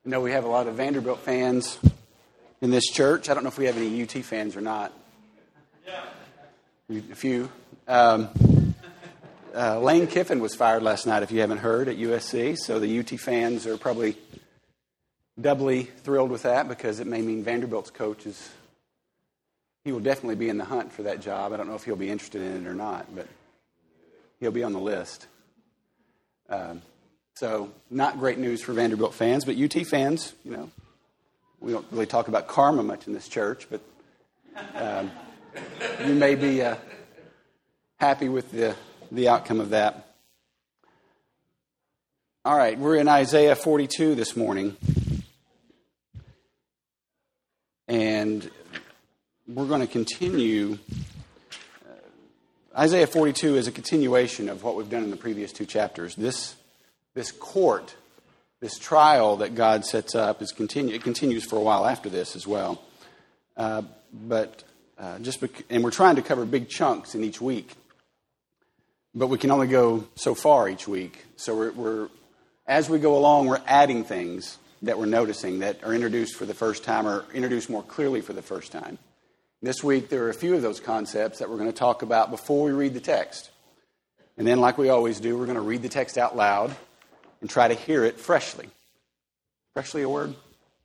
I know we have a lot of Vanderbilt fans in this church. I don't know if we have any UT fans or not. A few. Lane Kiffin was fired last night, if you haven't heard, at USC. So the UT fans are probably doubly thrilled with that because it may mean Vanderbilt's coach he will definitely be in the hunt for that job. I don't know if he'll be interested in it or not, but he'll be on the list. So not great news for Vanderbilt fans, but UT fans, we don't really talk about karma much in this church, but you may be happy with the outcome of that. All right, we're in Isaiah 42 this morning, and we're going to continue. Isaiah 42 is a continuation of what we've done in the previous two chapters. This court, this trial that God sets up, it continues for a while after this as well. And we're trying to cover big chunks in each week, but we can only go so far each week. So we're as we go along, we're adding things that we're noticing that are introduced for the first time or introduced more clearly for the first time. This week, there are a few of those concepts that we're going to talk about before we read the text. And then, like we always do, we're going to read the text out loud and try to hear it freshly. Freshly a word?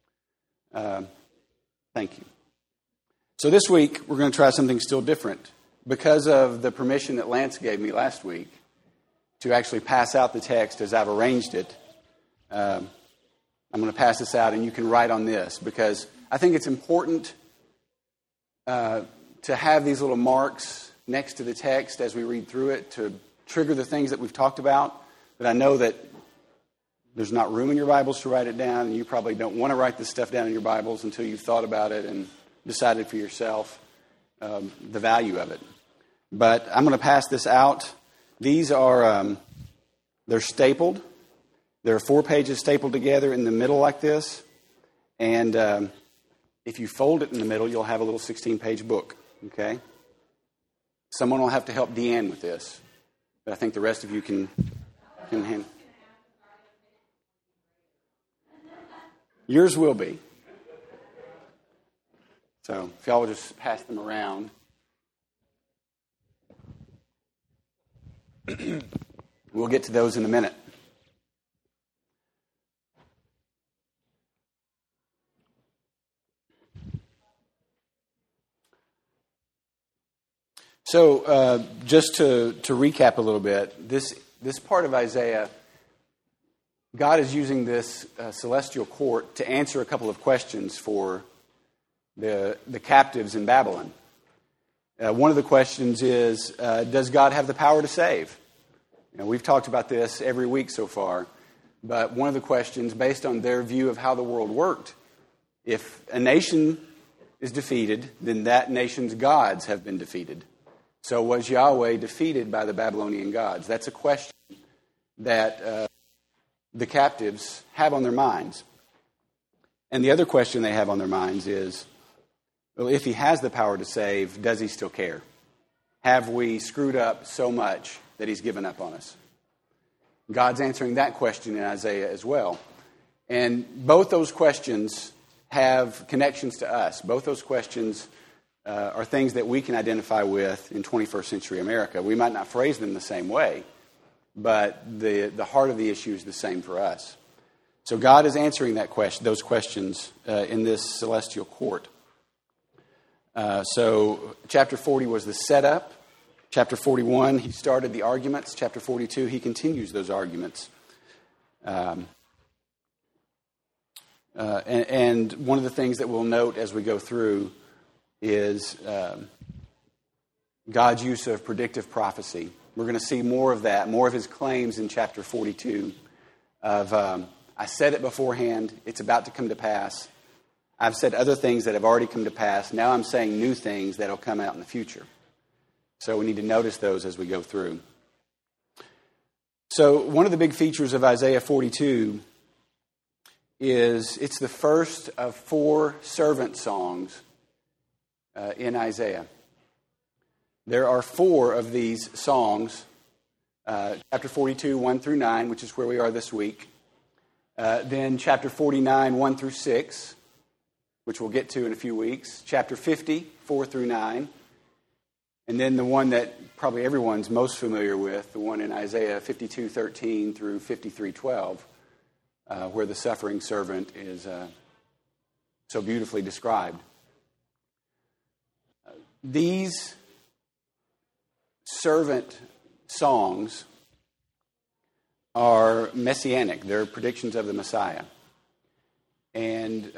Thank you. So this week, we're going to try something still different. Because of the permission that Lance gave me last week to actually pass out the text as I've arranged it, I'm going to pass this out and you can write on this because I think it's important to have these little marks next to the text as we read through it to trigger the things that we've talked about. But I know that there's not room in your Bibles to write it down, and you probably don't want to write this stuff down in your Bibles until you've thought about it and decided for yourself the value of it. But I'm going to pass this out. These are, they're stapled. There are 4 pages stapled together in the middle like this. And if you fold it in the middle, you'll have a little 16-page book, okay? Someone will have to help Deanne with this. But I think the rest of you can handle. Yours will be. So if y'all will just pass them around. We'll get to those in a minute. So just to recap a little bit, this part of Isaiah, God is using this celestial court to answer a couple of questions for the captives in Babylon. One of the questions is, does God have the power to save? We've talked about this every week so far, but one of the questions, based on their view of how the world worked, if a nation is defeated, then that nation's gods have been defeated. So was Yahweh defeated by the Babylonian gods? That's a question that the captives have on their minds. And the other question they have on their minds is, well, if he has the power to save, does he still care? Have we screwed up so much that he's given up on us? God's answering that question in Isaiah as well. And both those questions have connections to us. Both those questions are things that we can identify with in 21st century America. We might not phrase them the same way, but the heart of the issue is the same for us. So God is answering those questions in this celestial court. So chapter 40 was the setup. Chapter 41, he started the arguments. Chapter 42, he continues those arguments. And one of the things that we'll note as we go through is God's use of predictive prophecy. We're going to see more of that, more of his claims in chapter 42 of, I said it beforehand, it's about to come to pass. I've said other things that have already come to pass. Now I'm saying new things that will come out in the future. So we need to notice those as we go through. So one of the big features of Isaiah 42 is it's the first of 4 servant songs in Isaiah. There are 4 of these songs, chapter 42, 1 through 9, which is where we are this week. Then chapter 49, 1 through 6, which we'll get to in a few weeks. Chapter 50, 4 through 9. And then the one that probably everyone's most familiar with, the one in Isaiah 52, 13 through 53, 12, where the suffering servant is so beautifully described. These servant songs are messianic. They're predictions of the Messiah. And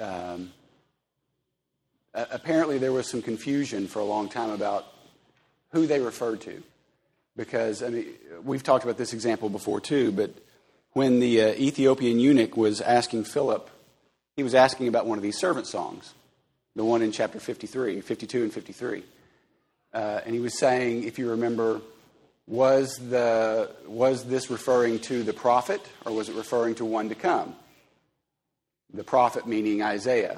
apparently there was some confusion for a long time about who they referred to. Because, I mean, we've talked about this example before too, but when the Ethiopian eunuch was asking Philip, he was asking about one of these servant songs, the one in chapter 53, 52 and 53. And he was saying, if you remember, was this referring to the prophet, or was it referring to one to come? The prophet meaning Isaiah.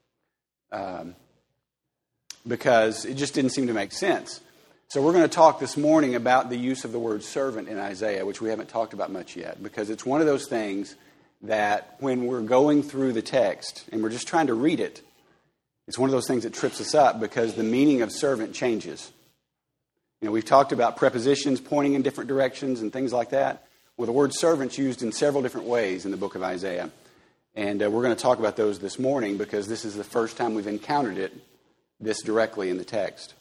Because it just didn't seem to make sense. So we're going to talk this morning about the use of the word servant in Isaiah, which we haven't talked about much yet, because it's one of those things that when we're going through the text and we're just trying to read it, it's one of those things that trips us up because the meaning of servant changes. You know, we've talked about prepositions pointing in different directions and things like that. Well, the word servant's used in several different ways in the book of Isaiah. And we're going to talk about those this morning because this is the first time we've encountered it this directly in the text.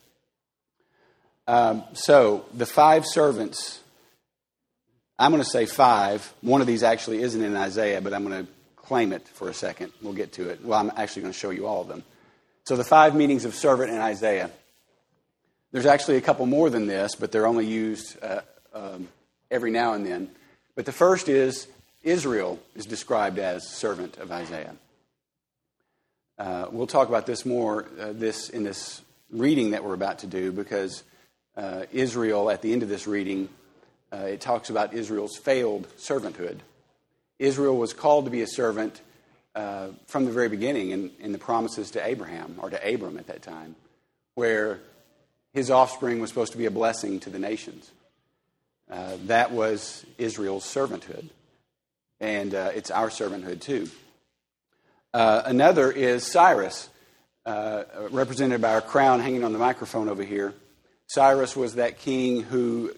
So the five servants, I'm going to say five. One of these actually isn't in Isaiah, but I'm going to claim it for a second. We'll get to it. Well, I'm actually going to show you all of them. So the five meanings of servant in Isaiah. There's actually a couple more than this, but they're only used every now and then. But the first is Israel is described as servant of Isaiah. We'll talk about this more in this reading that we're about to do because Israel, at the end of this reading, it talks about Israel's failed servanthood. Israel was called to be a servant from the very beginning in the promises to Abraham, or to Abram at that time, where his offspring was supposed to be a blessing to the nations. That was Israel's servanthood. And it's our servanthood too. Another is Cyrus, represented by our crown hanging on the microphone over here. Cyrus was that king who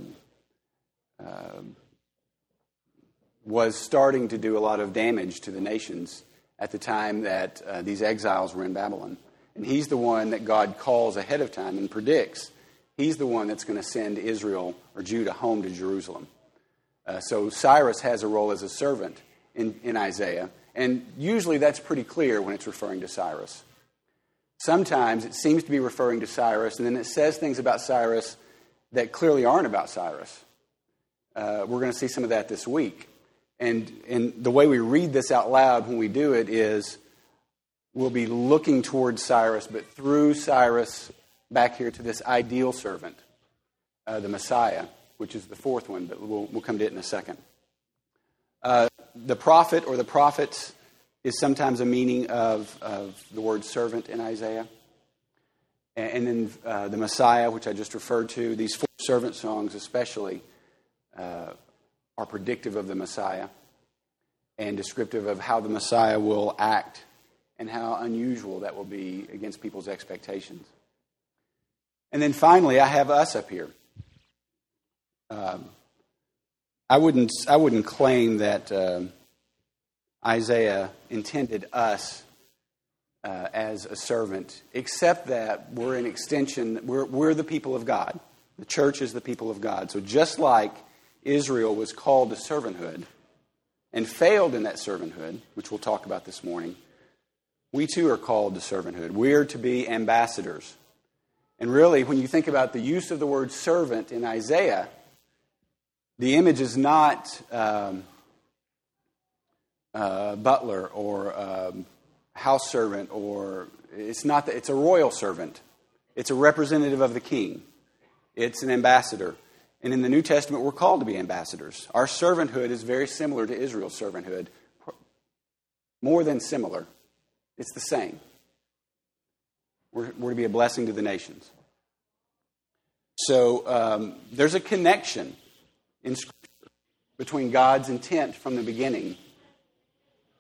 was starting to do a lot of damage to the nations at the time that these exiles were in Babylon. And he's the one that God calls ahead of time and predicts. He's the one that's going to send Israel or Judah home to Jerusalem. So Cyrus has a role as a servant in Isaiah. And usually that's pretty clear when it's referring to Cyrus. Sometimes it seems to be referring to Cyrus, and then it says things about Cyrus that clearly aren't about Cyrus. We're going to see some of that this week. And the way we read this out loud when we do it is we'll be looking towards Cyrus, but through Cyrus back here to this ideal servant, the Messiah, which is the fourth one, but we'll come to it in a second. The prophet or the prophets is sometimes a meaning of the word servant in Isaiah. And then the Messiah, which I just referred to, these four servant songs especially are predictive of the Messiah and descriptive of how the Messiah will act and how unusual that will be against people's expectations. And then finally, I have us up here. I wouldn't claim that Isaiah intended us as a servant, except that we're an extension. We're the people of God. The church is the people of God. So just like Israel was called to servanthood and failed in that servanthood, which we'll talk about this morning, we too are called to servanthood. We're to be ambassadors. And really, when you think about the use of the word servant in Isaiah, the image is not butler or house servant, or it's not that it's a royal servant. It's a representative of the king. It's an ambassador. And in the New Testament, we're called to be ambassadors. Our servanthood is very similar to Israel's servanthood. More than similar. It's the same. We're to be a blessing to the nations. So there's a connection in Scripture between God's intent from the beginning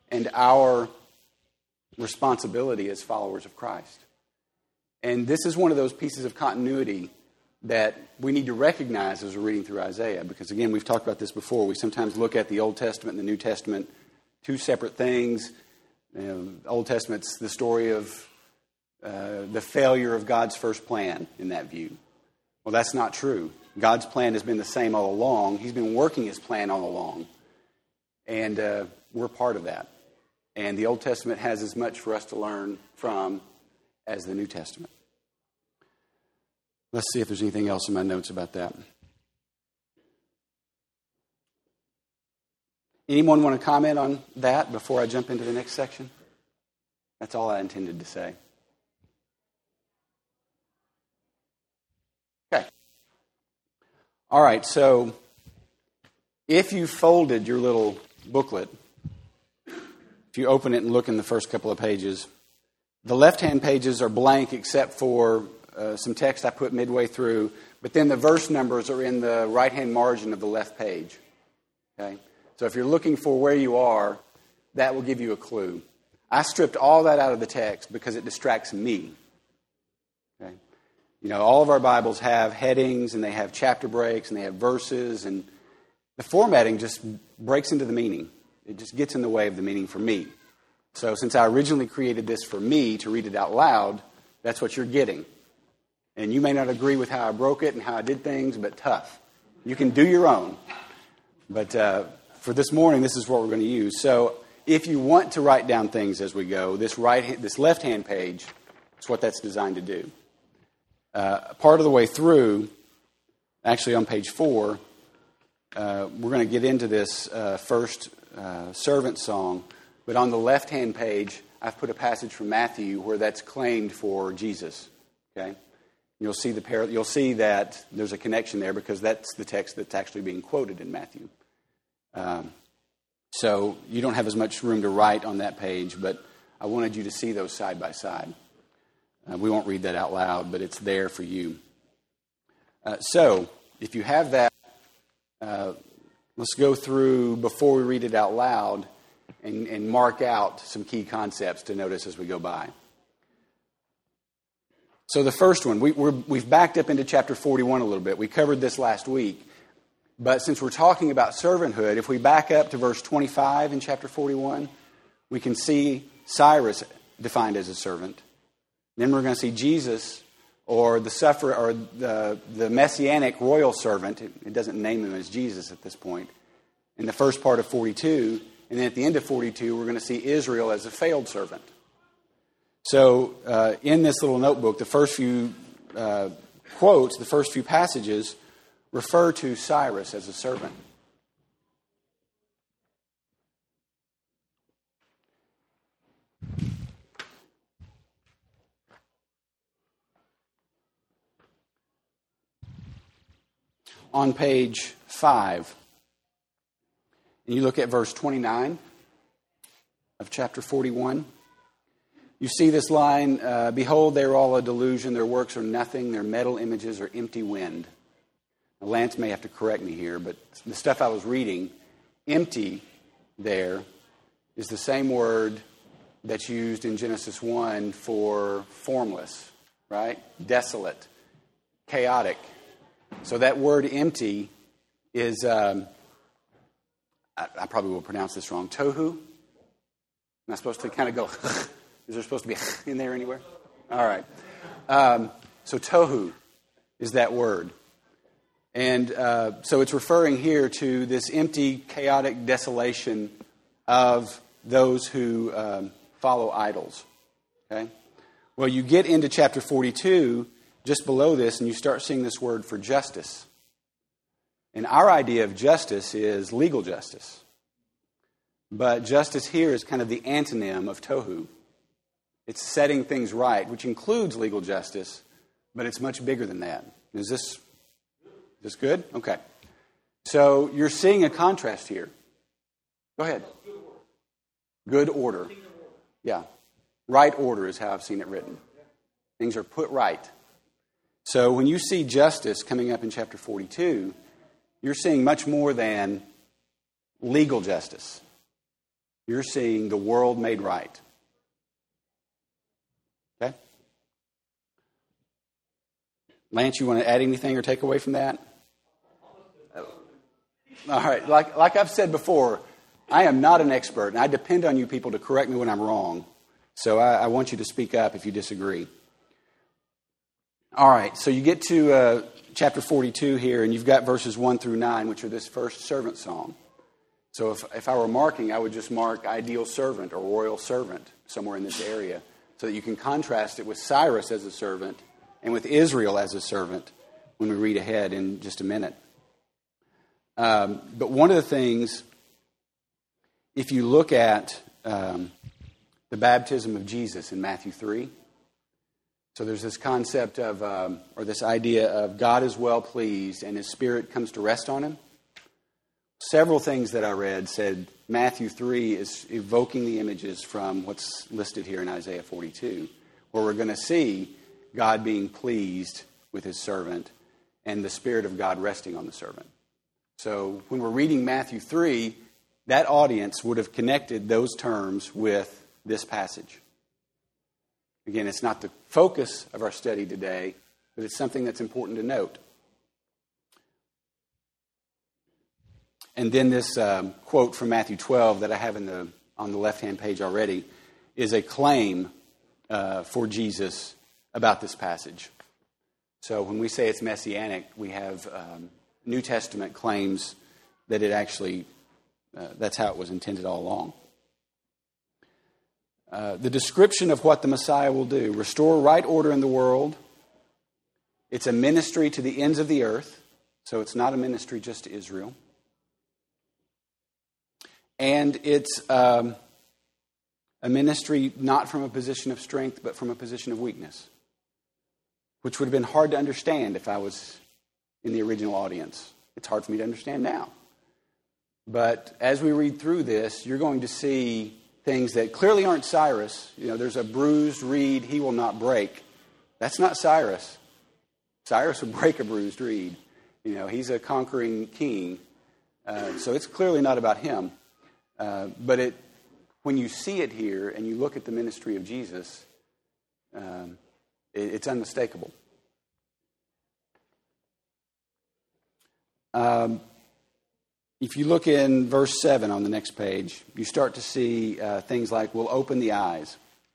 and our responsibility as followers of Christ. And this is one of those pieces of continuity that we need to recognize as we're reading through Isaiah. Because again, we've talked about this before. We sometimes look at the Old Testament and the New Testament, two separate things. The Old Testament's the story of the failure of God's first plan in that view. Well, that's not true. God's plan has been the same all along. He's been working His plan all along. And we're part of that. And the Old Testament has as much for us to learn from as the New Testament. Let's see if there's anything else in my notes about that. Anyone want to comment on that before I jump into the next section? That's all I intended to say. Okay. All right, so if you folded your little booklet, if you open it and look in the first couple of pages, the left-hand pages are blank except for some text I put midway through, but then the verse numbers are in the right-hand margin of the left page. Okay? So if you're looking for where you are, that will give you a clue. I stripped all that out of the text because it distracts me. Okay? You know, all of our Bibles have headings, and they have chapter breaks, and they have verses, and the formatting just breaks into the meaning. It just gets in the way of the meaning for me. So since I originally created this for me to read it out loud, that's what you're getting. And you may not agree with how I broke it and how I did things, but tough. You can do your own. But for this morning, this is what we're going to use. So if you want to write down things as we go, this left-hand page is what that's designed to do. Part of the way through, actually on page 4, we're going to get into this first servant song. But on the left-hand page, I've put a passage from Matthew where that's claimed for Jesus. Okay, you'll see you'll see that there's a connection there because that's the text that's actually being quoted in Matthew. So you don't have as much room to write on that page, but I wanted you to see those side by side. We won't read that out loud, but it's there for you. So if you have that, let's go through before we read it out loud. And mark out some key concepts to notice as we go by. So the first one, we've backed up into chapter 41 a little bit. We covered this last week. But since we're talking about servanthood, if we back up to verse 25 in chapter 41, we can see Cyrus defined as a servant. Then we're going to see Jesus, or the sufferer, or the messianic royal servant. It doesn't name him as Jesus at this point. In the first part of 42. And then at the end of 42, we're going to see Israel as a failed servant. So in this little notebook, the first few quotes, the first few passages, refer to Cyrus as a servant. On page 5, and you look at verse 29 of chapter 41, you see this line, "Behold, they are all a delusion, their works are nothing, their metal images are empty wind." Now, Lance may have to correct me here, but the stuff I was reading, empty there is the same word that's used in Genesis 1 for formless, right? Desolate, chaotic. So that word empty is... I probably will pronounce this wrong. Tohu? Am I supposed to kind of go, is there supposed to be in there anywhere? All right. So tohu is that word. And so it's referring here to this empty, chaotic desolation of those who follow idols. Okay? Well, you get into chapter 42, just below this, and you start seeing this word for justice. And our idea of justice is legal justice. But justice here is kind of the antonym of tohu. It's setting things right, which includes legal justice, but it's much bigger than that. Is this good? Okay. So you're seeing a contrast here. Go ahead. Good order. Yeah. Right order is how I've seen it written. Things are put right. So when you see justice coming up in chapter 42, you're seeing much more than legal justice. You're seeing the world made right. Okay? Lance, you want to add anything or take away from that? All right. Like I've said before, I am not an expert, and I depend on you people to correct me when I'm wrong. So I want you to speak up if you disagree. All right. So you get to chapter 42 here, and you've got verses 1 through 9, which are this first servant song. So if I were marking, I would just mark ideal servant or royal servant somewhere in this area so that you can contrast it with Cyrus as a servant and with Israel as a servant when we read ahead in just a minute. But one of the things, if you look at the baptism of Jesus in Matthew 3, so there's this concept of, or this idea of God is well pleased and His Spirit comes to rest on Him. Several things that I read said Matthew 3 is evoking the images from what's listed here in Isaiah 42, where we're going to see God being pleased with His servant and the Spirit of God resting on the servant. So when we're reading Matthew 3, that audience would have connected those terms with this passage. Again, it's not the focus of our study today, but it's something that's important to note. And then this quote from Matthew 12 that I have on the left-hand page already is a claim for Jesus about this passage. So when we say it's messianic, we have New Testament claims that it actually, that's how it was intended all along. The description of what the Messiah will do: restore right order in the world. It's a ministry to the ends of the earth, so it's not a ministry just to Israel. And it's a ministry not from a position of strength, but from a position of weakness, which would have been hard to understand if I was in the original audience. It's hard for me to understand now. But as we read through this, you're going to see things that clearly aren't Cyrus. You know, there's a bruised reed he will not break. That's not Cyrus. Cyrus would break a bruised reed. You know, he's a conquering king. So it's clearly not about him. But when you see it here and you look at the ministry of Jesus, it's unmistakable. If you look in verse 7 on the next page, you start to see things like, "will open the eyes."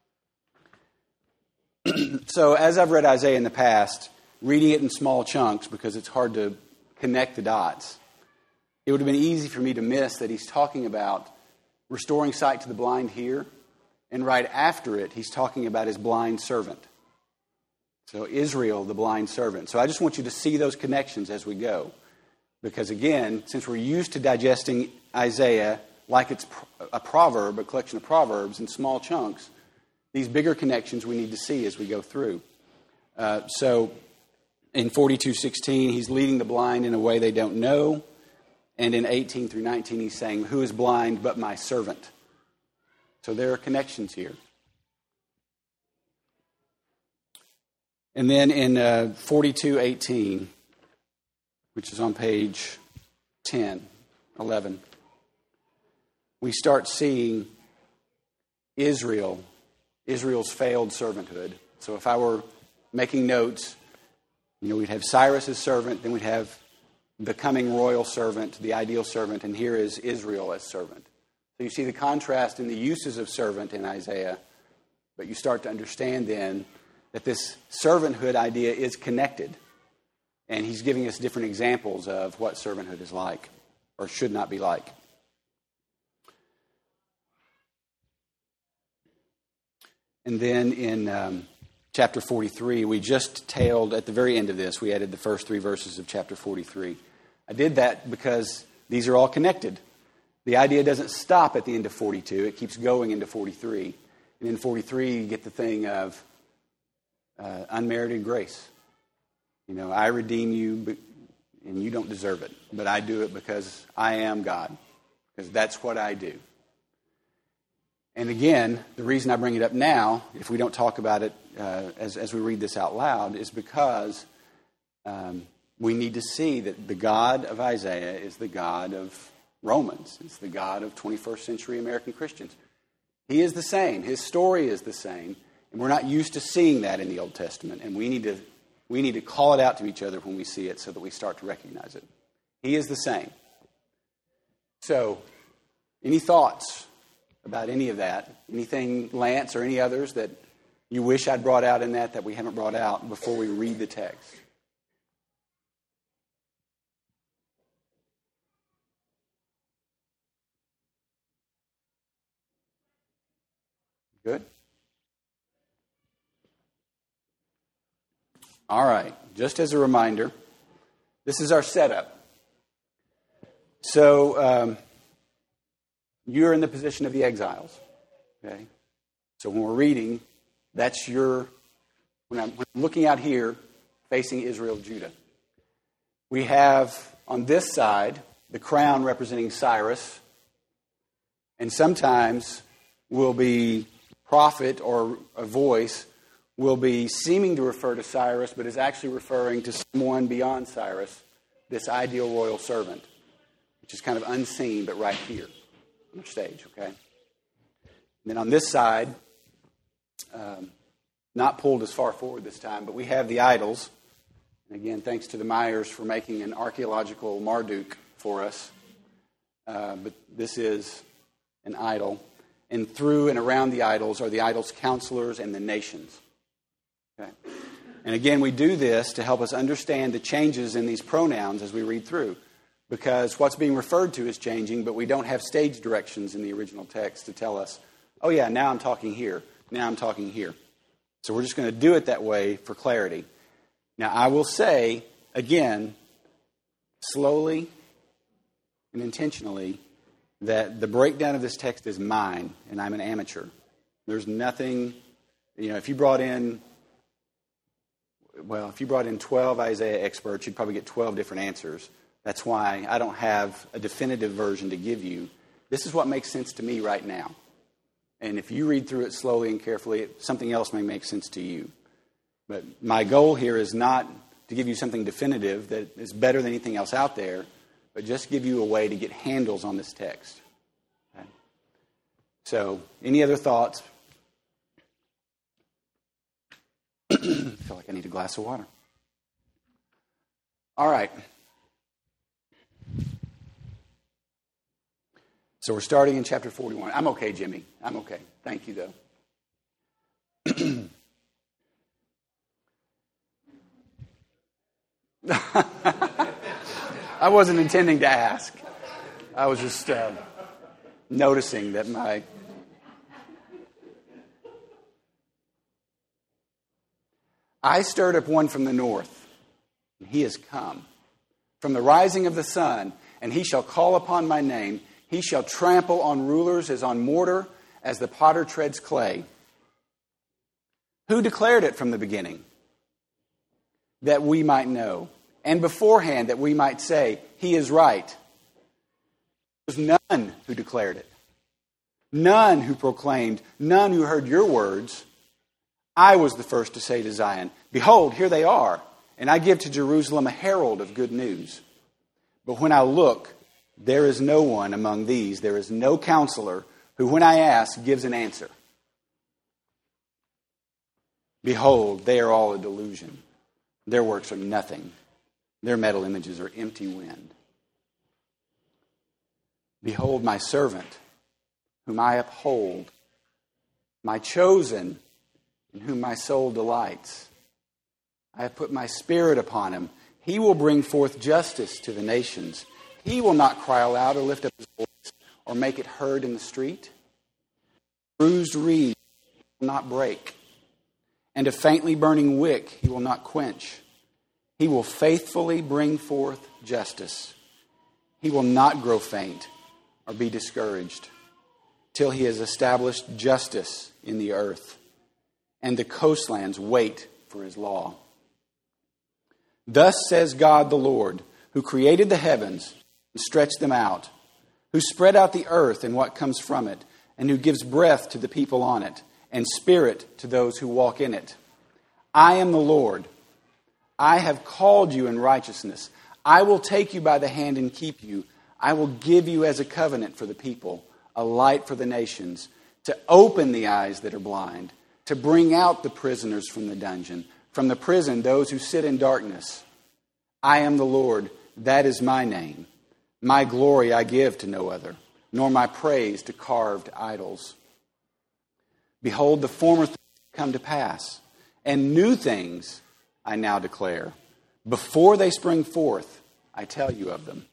So as I've read Isaiah in the past, reading it in small chunks because it's hard to connect the dots, it would have been easy for me to miss that he's talking about restoring sight to the blind here, and right after it, he's talking about his blind servant. So Israel, the blind servant. So I just want you to see those connections as we go. Because again, since we're used to digesting Isaiah like it's a proverb, a collection of proverbs in small chunks, these bigger connections we need to see as we go through. So in 42:16, he's leading the blind in a way they don't know. And in 18 through 19, he's saying, "Who is blind but my servant?" So there are connections here. And then in 42:18, which is on page 11, we start seeing Israel's failed servanthood. So if I were making notes, we'd have Cyrus as servant, then we'd have the coming royal servant, the ideal servant, and here is Israel as servant. So you see the contrast in the uses of servant in Isaiah, but you start to understand then that this servanthood idea is connected. And he's giving us different examples of what servanthood is like, or should not be like. And then in chapter 43, we just tailed at the very end of this. We added the first 3 verses of chapter 43. I did that because these are all connected. The idea doesn't stop at the end of 42. It keeps going into 43. And in 43, you get the thing of unmerited grace. I redeem you, and you don't deserve it. But I do it because I am God, because that's what I do. And again, the reason I bring it up now, if we don't talk about it as we read this out loud, is because we need to see that the God of Isaiah is the God of Romans. It's the God of 21st century American Christians. He is the same. His story is the same. And we're not used to seeing that in the Old Testament. And we need to call it out to each other when we see it so that we start to recognize it. He is the same. So, any thoughts about any of that? Anything, Lance, or any others that you wish I'd brought out in that we haven't brought out before we read the text? Good? All right. Just as a reminder, this is our setup. So, you're in the position of the exiles. Okay? So when we're reading, that's when I'm looking out here, facing Israel, Judah. We have on this side the crown representing Cyrus, and sometimes will be prophet or a voice will be seeming to refer to Cyrus, but is actually referring to someone beyond Cyrus, this ideal royal servant, which is kind of unseen, but right here on the stage, okay? And then on this side, not pulled as far forward this time, but we have the idols. And again, thanks to the Myers for making an archaeological Marduk for us. But this is an idol. And through and around the idols are the idols' counselors and the nations. Okay? And again, we do this to help us understand the changes in these pronouns as we read through. Because what's being referred to is changing, but we don't have stage directions in the original text to tell us, oh yeah, now I'm talking here, now I'm talking here. So we're just going to do it that way for clarity. Now I will say, again, slowly and intentionally, that the breakdown of this text is mine, and I'm an amateur. There's nothing, if you brought in 12 Isaiah experts, you'd probably get 12 different answers. That's why I don't have a definitive version to give you. This is what makes sense to me right now. And if you read through it slowly and carefully, something else may make sense to you. But my goal here is not to give you something definitive that is better than anything else out there, but just give you a way to get handles on this text. Okay? So, any other thoughts? I feel like I need a glass of water. All right. So we're starting in chapter 41. I'm okay, Jimmy. I'm okay. Thank you, though. I wasn't intending to ask. I was just noticing that I stirred up one from the north, and he has come. From the rising of the sun, and he shall call upon my name. He shall trample on rulers as on mortar, as the potter treads clay. Who declared it from the beginning? That we might know. And beforehand that we might say, he is right. There was none who declared it. None who proclaimed. None who heard your words. I was the first to say to Zion, behold, here they are. And I give to Jerusalem a herald of good news. But when I look, there is no one among these. There is no counselor who, when I ask, gives an answer. Behold, they are all a delusion. Their works are nothing. Their metal images are empty wind. Behold my servant, whom I uphold, my chosen, in whom my soul delights. I have put my spirit upon him. He will bring forth justice to the nations. He will not cry aloud or lift up his voice or make it heard in the street. Bruised reed he will not break, and a faintly burning wick he will not quench. He will faithfully bring forth justice. He will not grow faint or be discouraged till he has established justice in the earth, and the coastlands wait for his law. Thus says God the Lord, who created the heavens and stretched them out, who spread out the earth and what comes from it, and who gives breath to the people on it, and spirit to those who walk in it. I am the Lord. I have called you in righteousness. I will take you by the hand and keep you. I will give you as a covenant for the people, a light for the nations, to open the eyes that are blind, to bring out the prisoners from the dungeon, from the prison those who sit in darkness. I am the Lord, that is my name. My glory I give to no other, nor my praise to carved idols. Behold, the former things come to pass, and new things I now declare. Before they spring forth, I tell you of them.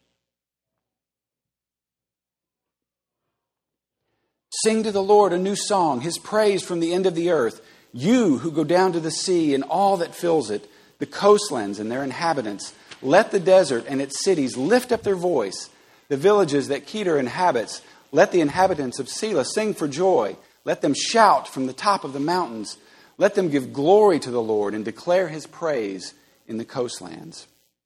Sing to the Lord a new song, his praise from the end of the earth. You who go down to the sea and all that fills it, the coastlands and their inhabitants. Let the desert and its cities lift up their voice. The villages that Kedar inhabits, let the inhabitants of Selah sing for joy. Let them shout from the top of the mountains. Let them give glory to the Lord and declare his praise in the coastlands.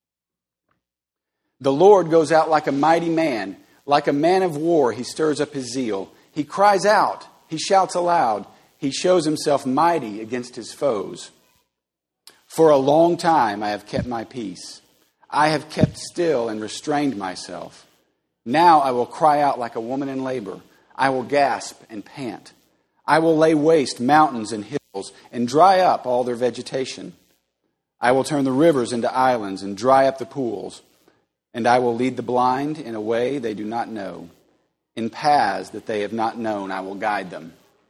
The Lord goes out like a mighty man. Like a man of war, he stirs up his zeal. He cries out. He shouts aloud. He shows himself mighty against his foes. For a long time I have kept my peace. I have kept still and restrained myself. Now I will cry out like a woman in labor. I will gasp and pant. I will lay waste mountains and hills and dry up all their vegetation. I will turn the rivers into islands and dry up the pools. And I will lead the blind in a way they do not know. In paths that they have not known, I will guide them.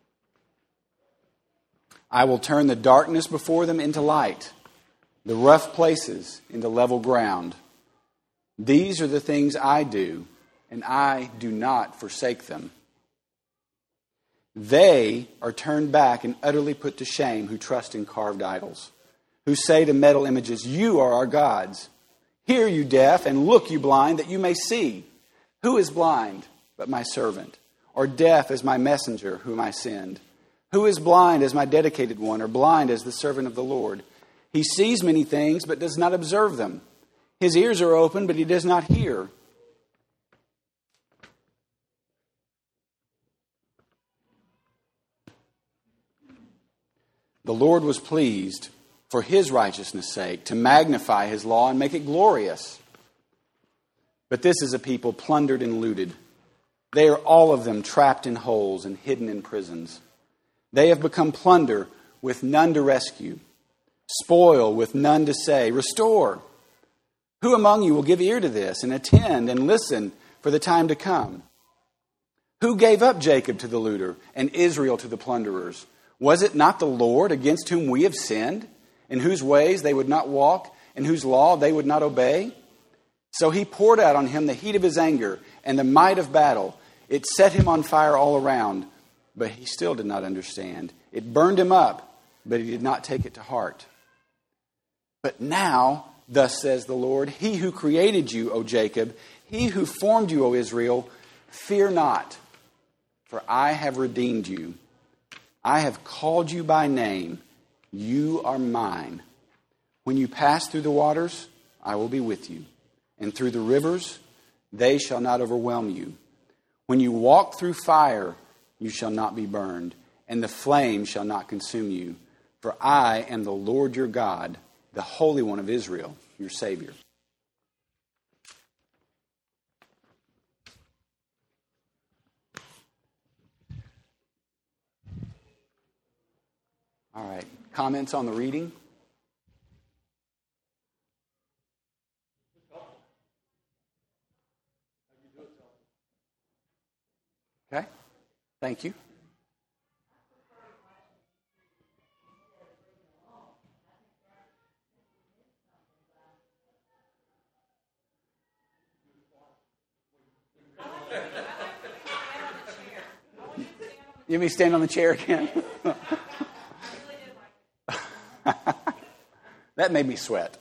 I will turn the darkness before them into light, the rough places into level ground. These are the things I do, and I do not forsake them. They are turned back and utterly put to shame who trust in carved idols, who say to metal images, you are our gods. Hear, you deaf, and look, you blind, that you may see. Who is blind but my servant, or deaf as my messenger whom I send? Who is blind as my dedicated one, or blind as the servant of the Lord? He sees many things, but does not observe them. His ears are open, but he does not hear. The Lord was pleased, for his righteousness' sake, to magnify his law and make it glorious. But this is a people plundered and looted. They are all of them trapped in holes and hidden in prisons. They have become plunder with none to rescue, spoil with none to say, restore. Who among you will give ear to this and attend and listen for the time to come? Who gave up Jacob to the looter and Israel to the plunderers? Was it not the Lord against whom we have sinned, in whose ways they would not walk, in whose law they would not obey? So he poured out on him the heat of his anger and the might of battle. It set him on fire all around, but he still did not understand. It burned him up, but he did not take it to heart. But now, thus says the Lord, he who created you, O Jacob, he who formed you, O Israel, fear not, for I have redeemed you. I have called you by name. You are mine. When you pass through the waters, I will be with you. And through the rivers, they shall not overwhelm you. When you walk through fire, you shall not be burned, and the flame shall not consume you. For I am the Lord your God, the Holy One of Israel, your Savior. All right, comments on the reading? Okay, thank you. You mean stand on the chair again? That made me sweat.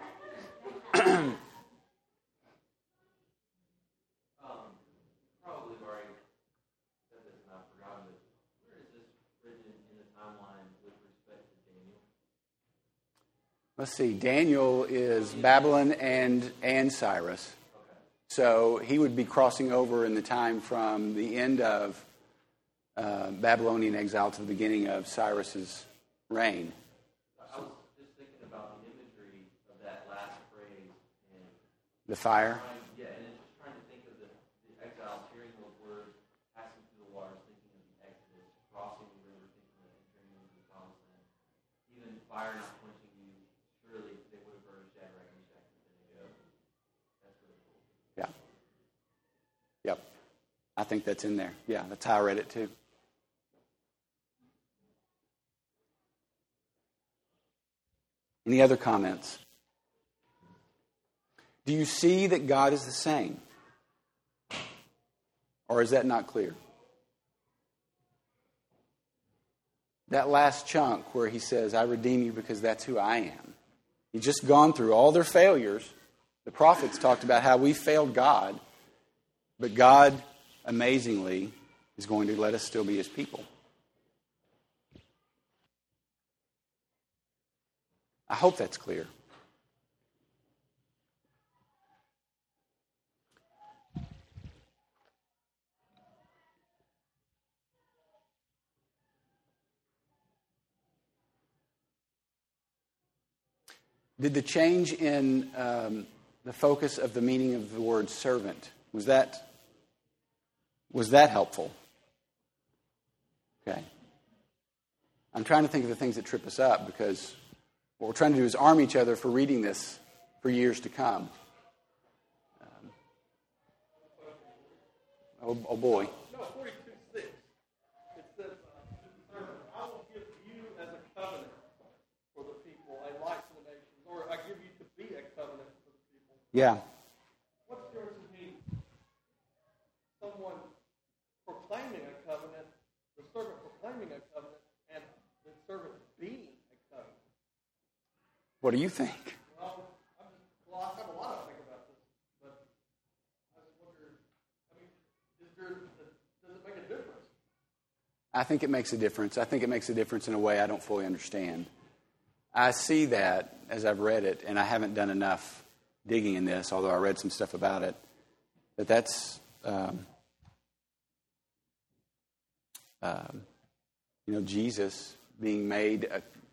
Let's see. Daniel is Babylon and Cyrus. So he would be crossing over in the time from the end of Babylonian exile to the beginning of Cyrus's reign. I was just thinking about the imagery of that last phrase. And the fire? Yeah, and it's just trying to think of the think that's in there. Yeah, that's how I read it too. Any other comments? Do you see that God is the same? Or is that not clear? That last chunk where he says, I redeem you because that's who I am. He's just gone through all their failures. The prophets talked about how we failed God, but God, amazingly, is going to let us still be his people. I hope that's clear. Did the change in the focus of the meaning of the word servant, was that helpful? Okay. I'm trying to think of the things that trip us up, because what we're trying to do is arm each other for reading this for years to come. Oh boy. No, 42:6. It says, I will give you as a covenant for the people, a light for the nations, or I give you to be a covenant for the people. Yeah. What's the difference between someone proclaiming a covenant, the servant proclaiming a covenant, and the servant being a covenant? What do you think? Well, I have a lot to think about this, but I just wonder, does it make a difference? I think it makes a difference. I think it makes a difference in a way I don't fully understand. I see that as I've read it, and I haven't done enough digging in this, although I read some stuff about it, but that's, Jesus being made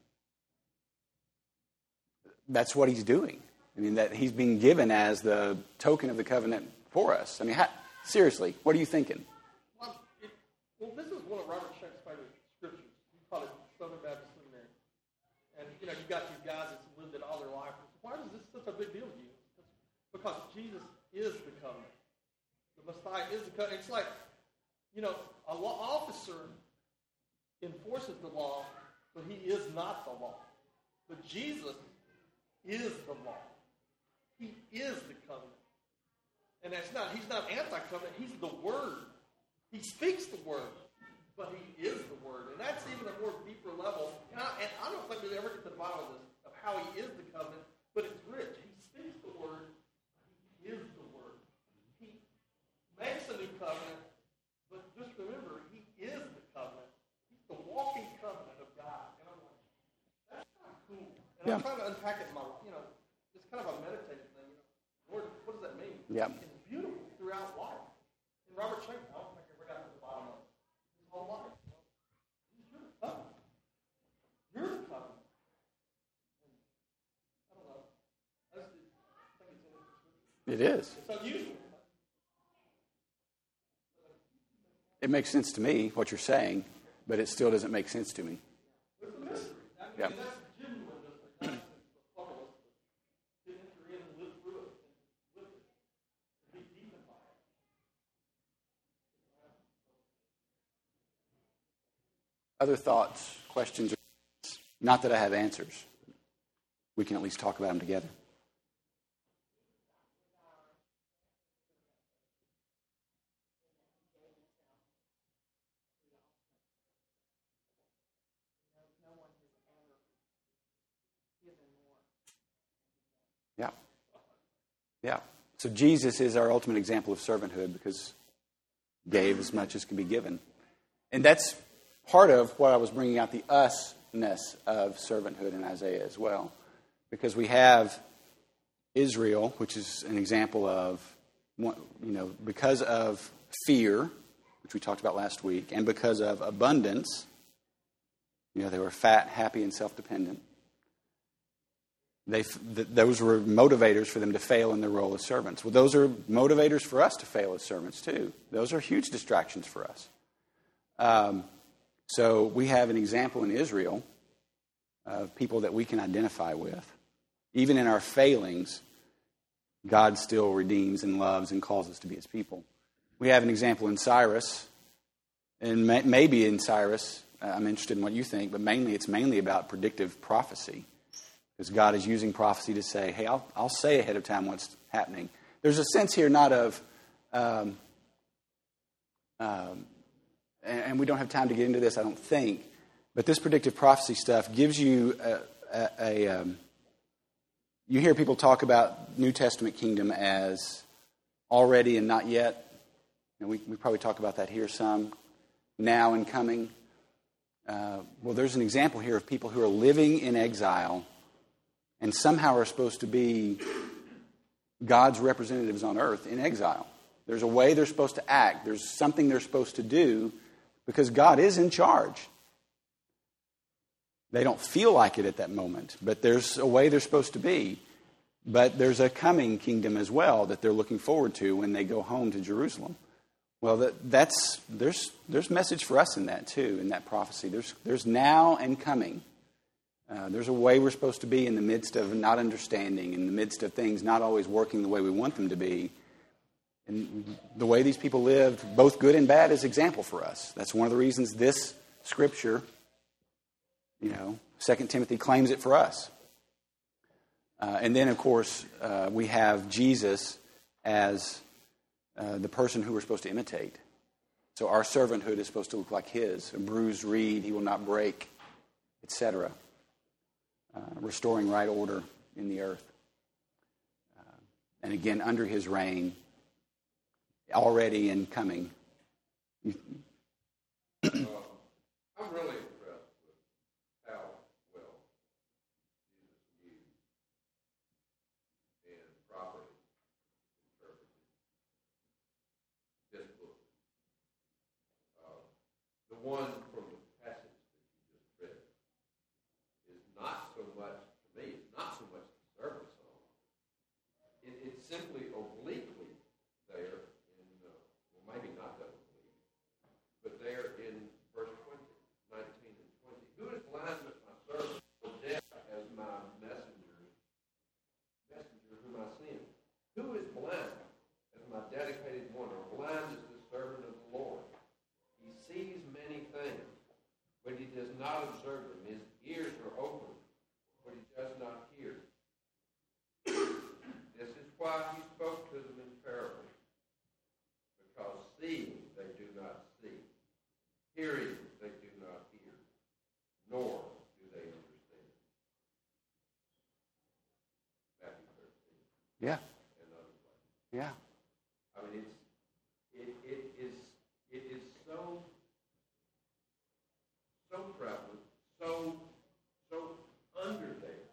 that's what he's doing. I mean, that he's being given as the token of the covenant for us. I mean, seriously, what are you thinking? Well, this is one of Robert Shank's favorite scriptures. He called it Southern Baptist Seminary. And, you got these guys that's lived it all their life. Why is this such a big deal to you? Because Jesus is the covenant. The Messiah is the covenant. It's like, a law officer enforces the law, but he is not the law. But Jesus is the law. He is the covenant. And he's not anti-covenant, he's the Word. He speaks the Word, but he is the Word. And that's even a more deeper level. And I don't think we'll ever get to the bottom of this, of how he is the covenant, but it's rich. He speaks the Word, he is the Word. He makes a new covenant, but just remember, he is the covenant. He's the walking covenant of God. And I'm like, that's kind of cool. And I'm trying to unpack it in my, it's kind of a meditative thing. Lord, what does that mean? Yeah. It's beautiful throughout life. And Robert Shank, I don't think I ever got to the bottom of it. His whole life. You're the covenant. You're the covenant. And I don't know. I just think it's interesting. It is. It's unusual. It makes sense to me, what you're saying, but it still doesn't make sense to me. It's a mystery. Yeah. That's genuine mystery. Not the funnel. To enter in and live through it. And live it. And be deepened by it. Other thoughts, questions? Not that I have answers. We can at least talk about them together. Yeah. Yeah. So Jesus is our ultimate example of servanthood because he gave as much as can be given. And that's part of what I was bringing out, the us-ness of servanthood in Isaiah as well. Because we have Israel, which is an example of, because of fear, which we talked about last week, and because of abundance, they were fat, happy, and self-dependent. Those were motivators for them to fail in their role as servants. Well, those are motivators for us to fail as servants, too. Those are huge distractions for us. So we have an example in Israel of people that we can identify with. Even in our failings, God still redeems and loves and calls us to be his people. We have an example in Cyrus, and maybe in Cyrus, I'm interested in what you think, but it's mainly about predictive prophecy. Because God is using prophecy to say, hey, I'll say ahead of time what's happening. There's a sense here not of, and we don't have time to get into this, I don't think, but this predictive prophecy stuff gives you you hear people talk about New Testament kingdom as already and not yet. And we probably talk about that here some, now and coming. Well, there's an example here of people who are living in exile and somehow are supposed to be God's representatives on earth in exile. There's a way they're supposed to act. There's something they're supposed to do because God is in charge. They don't feel like it at that moment, but there's a way they're supposed to be. But there's a coming kingdom as well that they're looking forward to when they go home to Jerusalem. Well, there's message for us in that too, in that prophecy. There's now and coming. There's a way we're supposed to be in the midst of not understanding, in the midst of things not always working the way we want them to be. And the way these people lived, both good and bad, is example for us. That's one of the reasons this scripture, 2 Timothy claims it for us. And then, of course, we have Jesus as the person who we're supposed to imitate. So our servanthood is supposed to look like his. A bruised reed he will not break, etc. Restoring right order in the earth. And again, under his reign, already and coming. I'm really impressed with how well Jesus used and properly interpreted this book. The one from the passage that you just read is not so much, to me, it's not so much the servant song. It's simply obliquely there in, well, maybe not that oblique, but there in verse 20, 19 and 20. Who is blind but my servant, or deaf as my messenger whom I send? Who is blind as my dedicated one, or blind as the servant of the Lord? He sees many things, but he does not observe them. His ears are open, but he does not hear. This is why he spoke to them in parables, because seeing they do not see, hearing they do not hear, nor do they understand. Matthew 13. Yeah. And other places. Yeah. I mean, it is so prevalent, so under there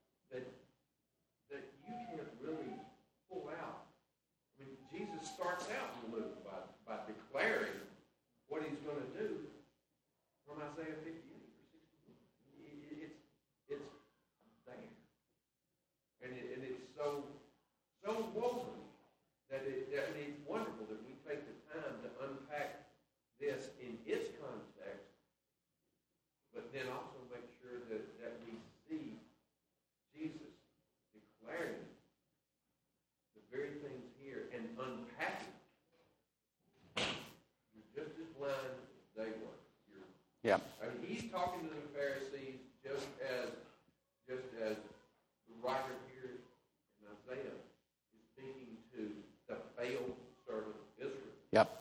that you can't really pull out. I mean, Jesus starts out in Luke by declaring what he's going to do from Isaiah 58 or 61. It's there, and it's so woven that it's wonderful that we take the time to unpack this in its context, but then also make sure that we see Jesus declaring the very things here and unpacking. You're just as blind as they were. Yeah. I mean, he's talking to the Pharisees just as the writer here in Isaiah is speaking to the failed servant of Israel. Yep.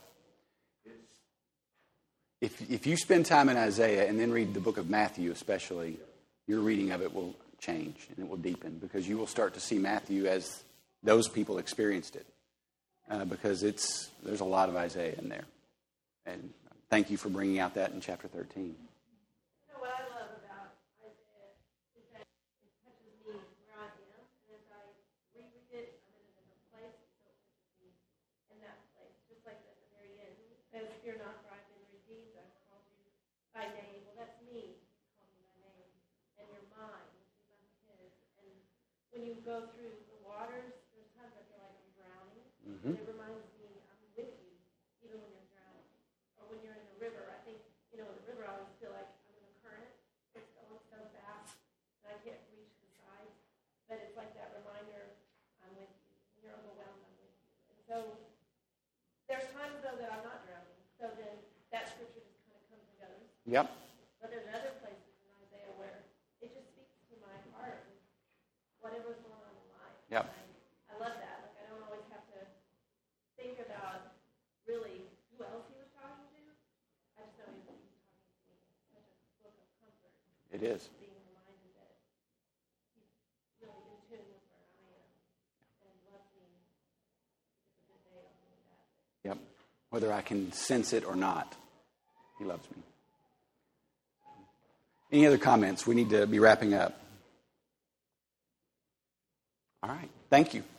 If you spend time in Isaiah and then read the book of Matthew especially, your reading of it will change and it will deepen because you will start to see Matthew as those people experienced it. Because there's a lot of Isaiah in there. And thank you for bringing out that in chapter 13. What I love about Isaiah is that it touches me where I am, and as I reread it, I'm in a different place, so it touches me in that place. Just like at the very end, it says, "Fear not, for I've been redeemed. I've called you by name." Well, that's me. He's called me by name, and you're mine, because I'm his. And when you go through the waters, there's times I feel like I'm drowning, and it reminds me I'm with you, even when you're drowning, or when you're in the river. I think, in the river, I always feel like I'm in a current. It's going so fast that I can't reach the sides. But it's like that reminder, I'm with you. When you're overwhelmed, I'm with you. And so there's times Yep. But there's other places in Isaiah where it just speaks to my heart and whatever's going on in life. Yep. I love that. Like, I don't always have to think about really who else he was talking to. I just know he was talking to me. It's such a book of comfort. It is. Being reminded that he's really in tune with where I am and loves me. It's a good day on me that. Yep. Whether I can sense it or not, he loves me. Any other comments? We need to be wrapping up. All right. Thank you.